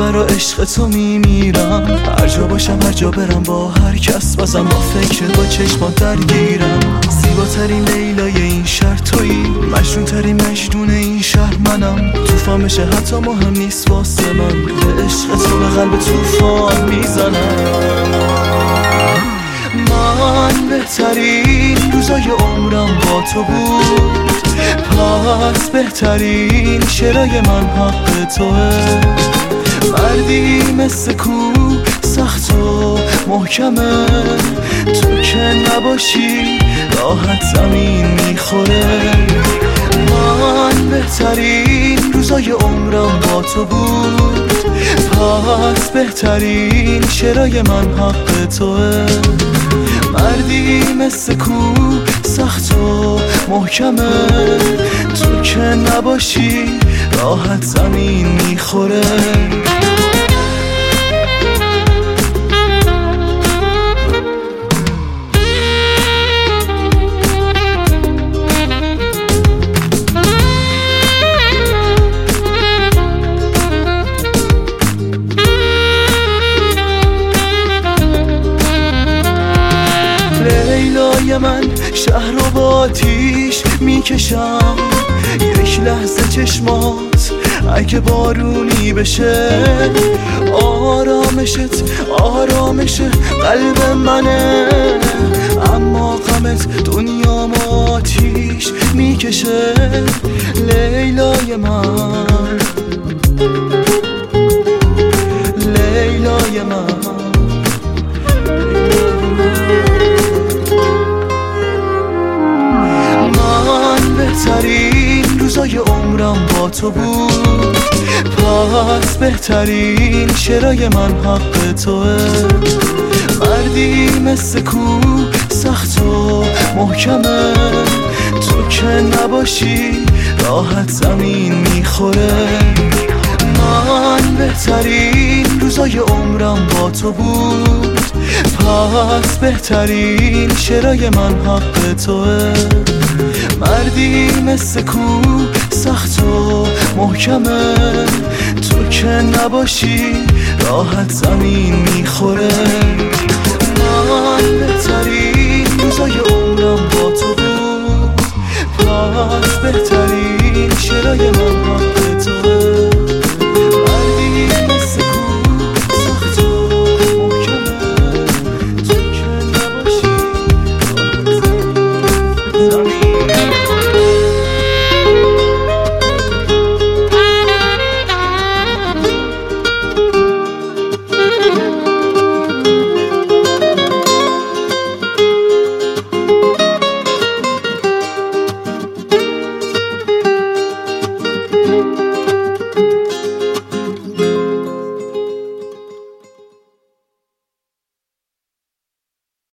برا عشق تو میمیرم. هر جا باشم هر جا برم با هر کس بازم با فکر با چشمات درگیرم. زیباترین لیلای این شهر تویی، مجنون ترین مجنون این شهر منم. توفان بشه حتی مهم نیست واسه من، به عشق تو به قلب توفان میزنم. من بهترین روزای عمرم با تو بود، پس بهترین شعرهای من حق توه. مردی مثل کو سخت و محکمه، تو که نباشی راحت زمین میخوره. من بهترین روزای عمرم با تو بود، پس بهترین شعرهای من حق توه. مردی مثل کو سخت و محکمه، تو که نباشی راحت زمین میخوره. لیلای من شهر رو با آتیش میکشم، یک لحظه چشمات اگه بارونی بشه. آرامشت آرامش قلب منه، اما غمت دنیام آتیش میکشه. لیلای من، لیلای من، بهترین روزای عمرم با تو بود، پس بهترین شعرهای من حق توه. مردی مثل کو سخت و محکمه، تو که نباشی راحت زمین میخوره. من بهترین روزای عمرم با تو بود، پس بهترین شعرهای من حق توه. مردی مثل کو سخت و محکمه، تو که نباشی راحت زمین میخوره. من بهترین روزای عمرم با تو بود، پس بهترین شعرهای من حق توه. مردی مثل کو سخت و محکمه، تو که نباشی راحت زمین